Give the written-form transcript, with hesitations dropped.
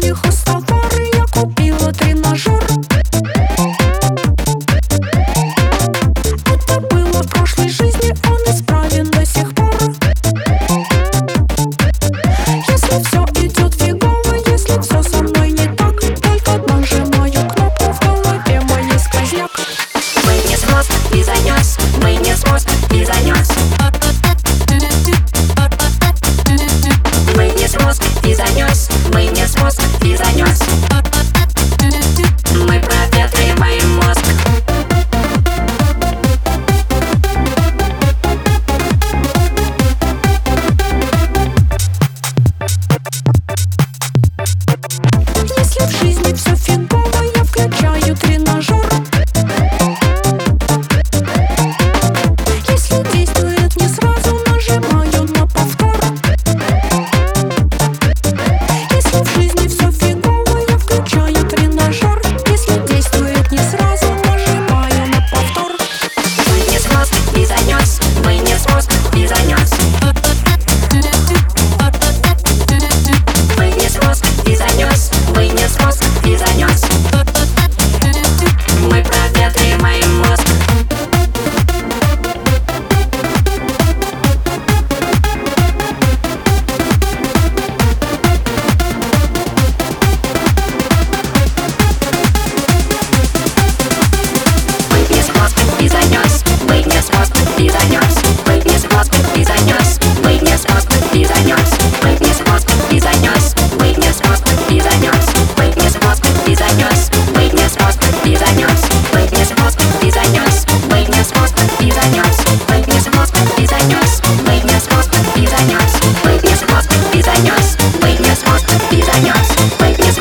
хостовары, я купила тренажер. Это было в прошлой жизни, он исправен до сих пор. Если все идет фигово, если все со мной не так, только нажимаю кнопку, в голове моей сквозняк. Вынес мозг и занес, вынес мозг и занес. Вынес мозг и занес, вынес мозг и занес. Мы проветриваем мозг. Если в жизни все фигово, я включаю тренажер. Если действует не сразу, нажимаю на повтор. Если в жизни все фигово, я включаю тренажер. Если действует не сразу, нажимаю на повтор. Вынес мозг и занес, вынес мозг и занес. Вынес мозг и занес, вынес мозг и занес. Мы проветриваем мозг. Вынес мозг и занес, вынес мозг и занес. Вынес мозг и занес, вынес мозг и занес. Вынес мозг и занес, вынес мозг и занес. Вынес мозг и занес, вынес мозг и занес. Вынес мозг и занес, вынес мозг и занес. Вынес мозг и занес, вынес мозг и занес. Вынес мозг и занес, вынес мозг и занес. Вынес